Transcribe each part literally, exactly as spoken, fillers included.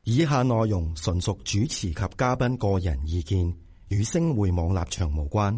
以下內容純屬主持及嘉賓個人意見，與星匯網立場無關。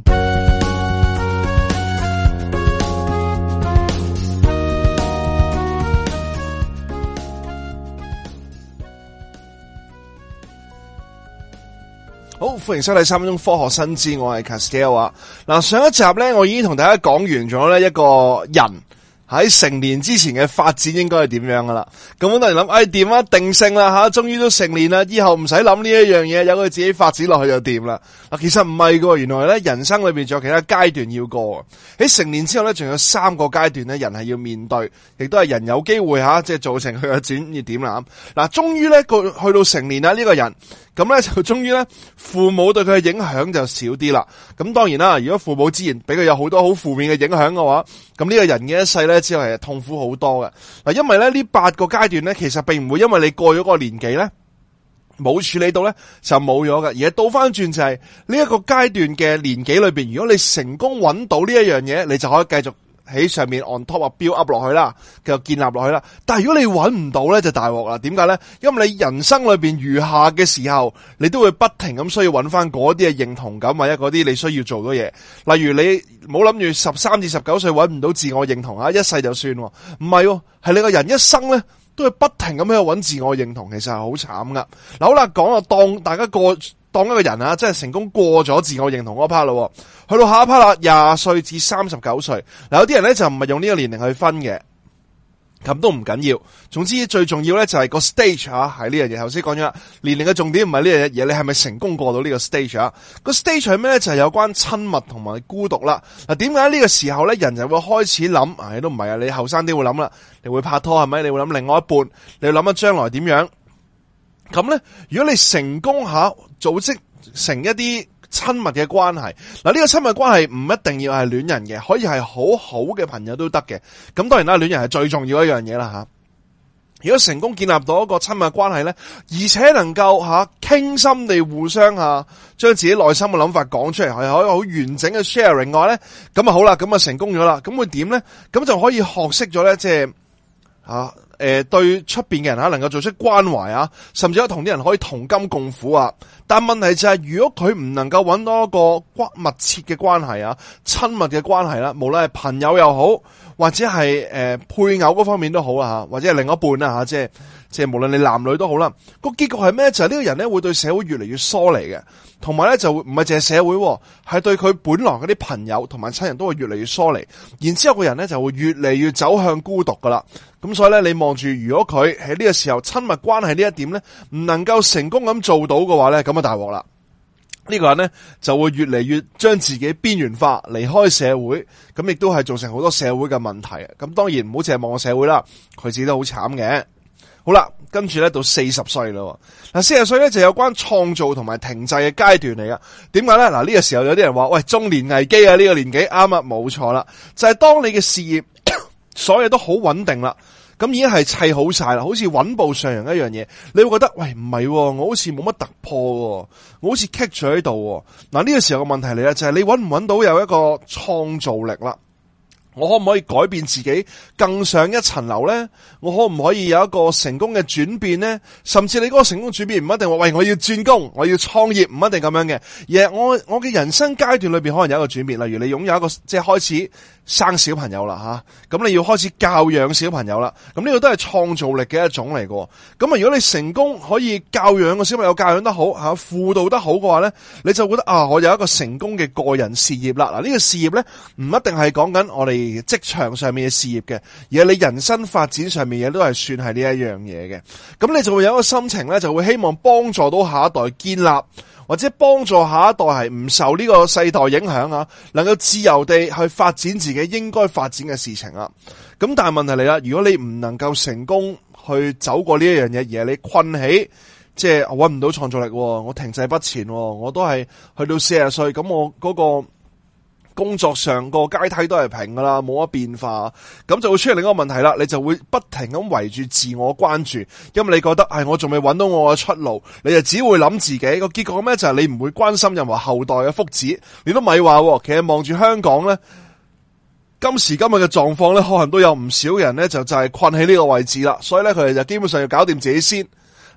好，歡迎收睇三分鐘科學新知，我係 Castell 啊。嗱，上一集咧，我已經同大家講完咗咧一個人喺成年之前嘅發展應該係點樣噶啦。咁好多人諗，哎掂啊，定性啦吓，終於都成年啦，以後唔使諗呢一樣嘢，由佢自己發展落去就掂啦。嗱，其實唔係噶，原來咧人生裏邊仲有其他階段要過。喺成年之後咧，仲有三個階段咧，人係要面對，亦都係人有機會吓，即係造成佢嘅轉捩點啦。嗱，終於咧個去到成年啦，呢個人。咁咧就終於咧，父母對佢嘅影響就少啲啦。咁當然啦，如果父母之前俾佢有好多好負面嘅影響嘅話，咁呢個人嘅一世咧，之後係痛苦好多嘅。嗱，因為咧呢八個階段咧，其實並唔會因為你過咗嗰個年紀咧冇處理到咧就冇咗嘅，而係倒翻轉就係呢一個階段嘅年紀裏邊，如果你成功揾到呢一樣嘢，你就可以繼續喺上面 on top 啊 build up 落去啦，繼續建立落去啦。但係如果你揾唔到咧，就大鑊啦。點解咧？因為你人生裏邊餘下嘅時候，你都會不停咁需要揾翻嗰啲嘅認同感，或者嗰啲你需要做嘅嘢。例如你冇諗住十三至十九歲揾唔到自我認同啊，一世就算。唔係，係你個人一生咧都會不停咁喺度揾自我認同，其實係好慘噶。嗱，好啦，講啊，當大家過。當一個人啊，即係成功過咗自我認同嗰 part 咯，去到下一 part 啦，廿歲至三十九歲。嗱，有啲人咧就唔係用呢個年齡去分嘅，咁都唔緊要。總之最重要咧就係個 stage 啊，係呢樣嘢。頭先講咗啦，年齡嘅重點唔係呢樣嘢，你係咪成功過到呢個 stage 啊？個 stage 係咩咧？就係有關親密同埋孤獨啦。嗱，點解呢個時候咧人就會開始諗？唉，都唔係啊，你後生啲會諗啦，你會拍拖係咪？你會諗另外一半，你會諗下將來點樣？咁咧，如果你成功下組織成一啲親密嘅關係，嗱，呢個親密關係唔一定要係戀人嘅，可以係好好嘅朋友都得嘅。咁當然啦，戀人係最重要一樣嘢啦吓。如果成功建立到一個親密關係咧，而且能夠吓傾心地互相吓將自己內心嘅諗法講出嚟，係可以好完整嘅 sharing 嘅話咧，咁啊好啦，咁啊成功咗啦。咁會點咧？咁就可以學識咗咧，即係啊。誒、呃，對出邊嘅人啊，能夠做出關懷啊，甚至有同啲人可以同甘共苦啊。但問題就係、是，如果佢唔能夠揾到一個關密切嘅關係啊，親密嘅關係啦，無論係朋友又好，或者係誒、呃、配偶嗰方面都好啊，吓，或者係另一半啦吓，即係即係無論你男女都好啦。個結局係咩？就係、是、呢個人咧會對社會越嚟越疏離嘅，同埋咧就唔係淨係社會，係對佢本來嗰啲朋友同埋親人都會越嚟越疏離。然之後個人咧就會越嚟越走向孤獨噶啦。咁所以咧，你望住，如果佢喺呢個時候親密關係呢一點咧，唔能夠成功咁做到嘅話咧，咁啊大鑊啦！呢個人咧就會越嚟越將自己邊緣化，離開社會，咁亦都係造成好多社會嘅問題。咁當然唔好淨係望個社會啦，佢自己都好慘嘅。好啦，跟住咧到四十歲啦，嗱四十歲咧就有關創造同埋停滯嘅階段嚟噶。點解咧？嗱呢個時候有啲人話，喂，中年危機啊！呢個年紀啱啊，冇錯啦，就係當你嘅事業所有都好穩定啦，咁已經係砌好晒啦，好似穩步上揚一樣嘢，你會覺得喂唔係，我好似冇乜突破，我好似棘住喺度。嗱呢個時候嘅問題嚟啦，就係你搵唔搵到有一個創造力啦？我可唔可以改變自己更上一層樓咧？我可唔可以有一個成功嘅轉變咧？甚至你嗰個成功轉變唔一定話喂我要轉工，我要創業，唔一定咁樣嘅。而係我我嘅人生階段裏邊可能有一個轉變，例如你擁有一個即係開始生小朋友啦吓，咁你要開始教養小朋友啦。咁呢個都係創造力嘅一種嚟嘅。咁啊，如果你成功可以教養個小朋友教養得好吓，輔導得好嘅話咧，你就覺得啊，我有一個成功嘅個人事業啦。嗱，呢個事業咧唔一定係講緊我哋職場上面嘅事業嘅，而係你人生發展上面嘅都係算係呢一樣嘢嘅。咁你就會有一個心情咧，就會希望幫助到下一代建立，或者幫助下一代係唔受呢個世代影響啊，能夠自由地去發展自己應該發展嘅事情啊。咁但係問題嚟啦，如果你唔能夠成功去走過呢一樣嘢，而係你困喺即係搵唔到創造力，我停滯不前，我都係去到四十歲，咁我嗰個工作上個階梯都係平噶啦，冇乜變化，咁就會出現另一個問題啦。你就會不停咁圍住自我關注，因為你覺得係我仲未揾到我嘅出路，你就只會諗自己個結果咩？就係你唔會關心任何後代嘅福祉，你都咪話。其實望住香港咧，今時今日嘅狀況咧，可能都有唔少人咧就就係困喺呢個位置啦。所以咧，佢哋就基本上要搞掂自己先。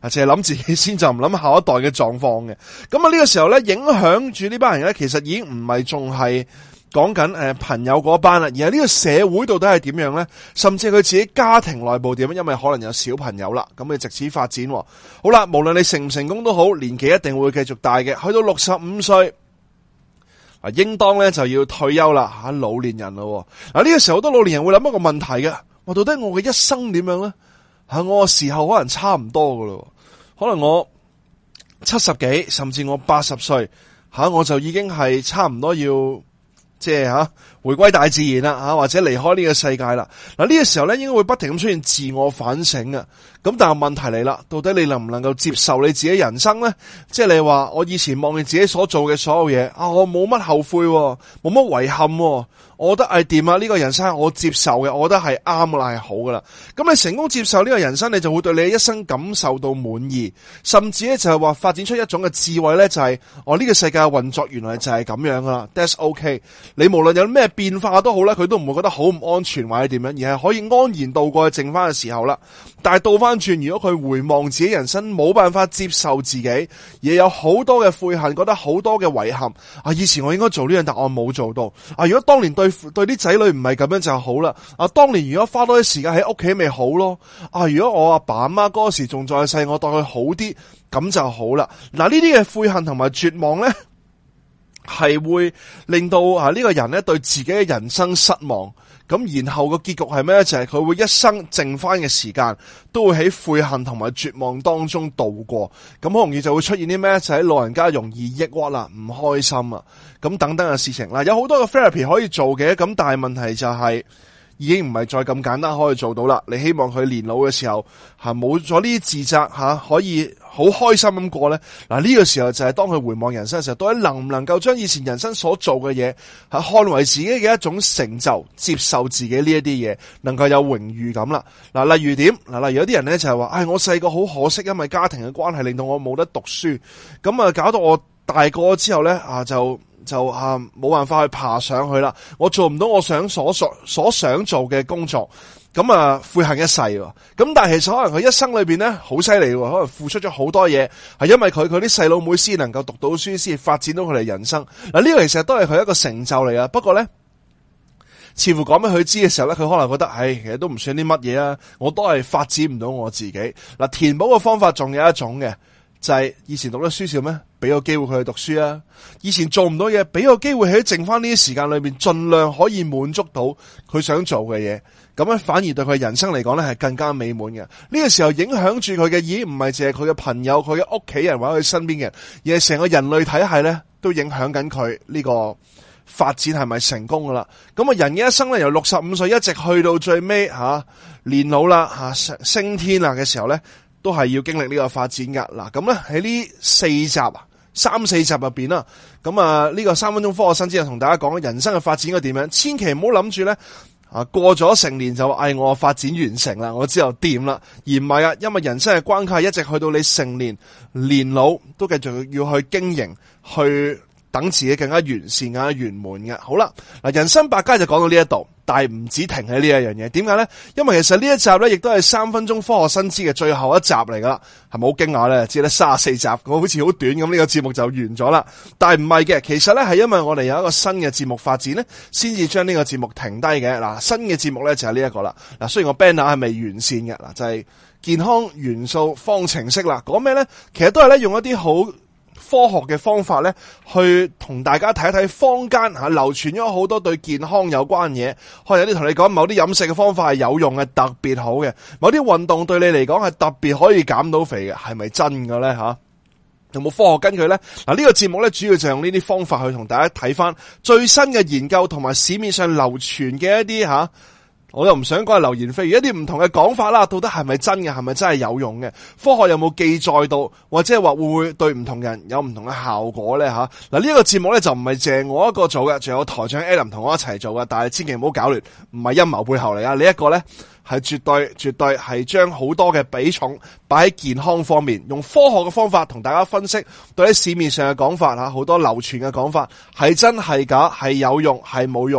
啊，淨係諗自己先，就唔諗下一代嘅狀況嘅。咁啊呢個時候咧，影響住呢班人咧，其實已經唔係仲係講緊誒朋友嗰班啦，而係呢個社會到底係點樣咧？甚至係佢自己家庭內部點樣？因為可能有小朋友啦，咁你藉此發展。好啦，無論你成唔成功都好，年紀一定會繼續大嘅。去到六十五歲，啊，應當咧就要退休啦，吓老年人咯。嗱呢個時候好多老年人會諗一個問題嘅，話到底我嘅一生點樣咧？吓我嘅時候可能差唔多噶咯，可能我七十幾，甚至我八十歲，吓我就已經係差唔多要。即係吓回歸大自然啦，吓或者離開呢個世界啦。嗱呢個時候咧，應該會不停咁出現自我反省嘅。咁但係問題嚟啦，到底你能唔能夠接受你自己人生咧？即係你話我以前望住自己所做嘅所有嘢啊，我冇乜後悔，冇乜遺憾，我覺得係掂啊！呢個人生係我接受嘅，我覺得係啱噶啦，係好噶啦。咁你成功接受呢個人生，你就會對你一生感受到滿意，甚至咧就係話發展出一種嘅智慧咧，就係我呢個世界嘅運作原來就係咁樣噶啦。That's okay。你無論有咩變化都好咧，佢都唔會覺得好唔安全或者點樣，而係可以安然度過去剩翻嘅時候啦。但係倒翻轉，如果佢回望自己人生冇辦法接受自己，而有好多嘅悔恨，覺得好多嘅遺憾啊！以前我應該做呢樣，但我冇做到啊！如果當年對對啲仔女唔係咁樣就好啦啊！當年如果花多啲時間喺屋企咪好咯啊！如果我阿爸阿媽嗰時仲在世，我對佢好啲，咁就好啦。嗱，呢啲嘅悔恨同埋絕望咧，係會令到啊呢個人咧對自己嘅人生失望。咁然後個結局係咩咧？就係佢會一生剩翻嘅時間都會喺悔恨同埋絕望當中度過。咁好容易就會出現啲咩？就喺老人家容易抑鬱啦、唔開心啊，咁等等嘅事情啦。有好多嘅 therapy 可以做嘅，咁但係問題就係已經唔係再咁簡單可以做到啦。你希望佢年老嘅時候吓冇咗呢啲自責吓，可以好開心咁過咧？嗱，呢個時候就係當佢回望人生嘅時候，到底能唔能夠將以前人生所做嘅嘢係看為自己嘅一種成就，接受自己呢一啲嘢，能夠有榮譽感啦。嗱，例如點？嗱，例如有啲人咧就係話，唉，我細個好可惜，因為家庭嘅關係令到我冇得讀書，咁啊搞到我大個之後咧啊就。就啊冇辦法去爬上去啦，我做唔到我想所所所想做嘅工作，咁啊悔恨一世喎。咁但係其實可能佢一生裏邊咧好犀利喎，可能付出咗好多嘢，係因為佢佢啲細佬妹先能夠讀到書，先發展到佢哋人生。嗱，呢個其實都係佢一個成就嚟啊。不過咧，似乎講俾佢知嘅時候咧，佢可能覺得，唉，其實都唔算啲乜嘢啊，我都係發展唔到我自己。嗱，填補嘅方法仲有一種嘅。就係以前讀得書少咩？俾個機會佢去讀書啊！以前做唔到嘢，俾個機會喺剩翻呢啲時間裏邊，盡量可以滿足到佢想做嘅嘢。咁樣反而對佢人生嚟講咧，係更加美滿嘅。呢個時候影響住佢嘅，已經唔係淨係佢嘅朋友、佢嘅屋企人或者佢身邊嘅人，而係成個人類體系咧，都影響緊佢呢個發展係咪成功噶啦？咁啊，人嘅一生咧，由六十五歲一直去到最尾吓年老啦吓升天啦嘅時候咧。都係要經歷呢個發展噶。嗱，咁咧喺呢四集啊，三四集入邊啦，咁啊呢個三分鐘科學新知就同大家講人生嘅發展應該點樣，千祈唔好諗住咧啊過咗成年就話，哎我發展完成啦，我之後掂啦，而唔係啊，因為人生嘅關卡一直去到你成年年老都繼續要去經營，去等自己更加完善、更加圓滿嘅。好啦，嗱，人生百佳就講到呢一度。但係唔止停喺呢一樣嘢，點解咧？因為其實呢一集咧，亦都係三分鐘科學新知嘅最後一集嚟噶啦，係咪好驚訝咧？只係得三十四集，我好似好短咁，呢個節目就完咗啦。但係唔係嘅，其實咧係因為我哋有一個新嘅節目發展咧，先至將呢個節目停低嘅。嗱，新嘅節目咧就係呢一個啦。嗱，雖然個 banner 係未完善嘅，嗱就係健康元素方程式啦。講咩咧？其實都係咧用一啲好科學嘅方法咧，去同大家睇一睇坊間吓流傳咗好多對健康有關嘢，可能有啲同你講某啲飲食嘅方法係有用嘅，特別好嘅；某啲運動對你嚟講係特別可以減到肥嘅，係咪真嘅咧？吓，有冇科學根據咧？嗱，呢個節目咧主要就用呢啲方法去同大家睇翻最新嘅研究同埋市面上流傳嘅一啲吓。我又唔想講係流言蜚語，一啲唔同嘅講法啦，到底係咪真嘅，係咪真係有用嘅？科學有冇記載到，或者係話會唔會對唔同人有唔同嘅效果咧？吓，嗱，呢個節目咧就唔係淨我一個做嘅，仲有台長 Adam 同我一齊做嘅，但係千祈唔好搞亂，唔係陰謀背後嚟啊！呢一個咧係絕對絕對係將好多嘅比重擺喺健康方面，用科學嘅方法同大家分析對喺市面上嘅講法吓，好多流傳嘅講法係真係假，係有用係冇用。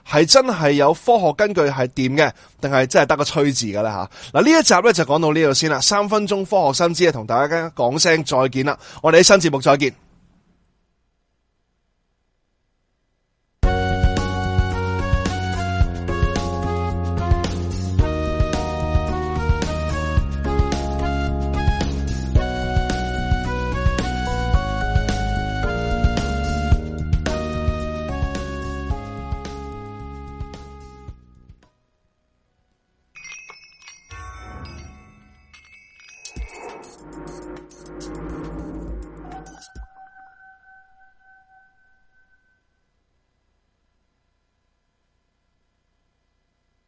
係真係有科學根據係掂嘅，定係真係得個吹字嘅咧吓？嗱，呢一集咧就講到呢度先啦，三分鐘科學新知啊，同大家講聲再見啦，我哋喺新節目再見。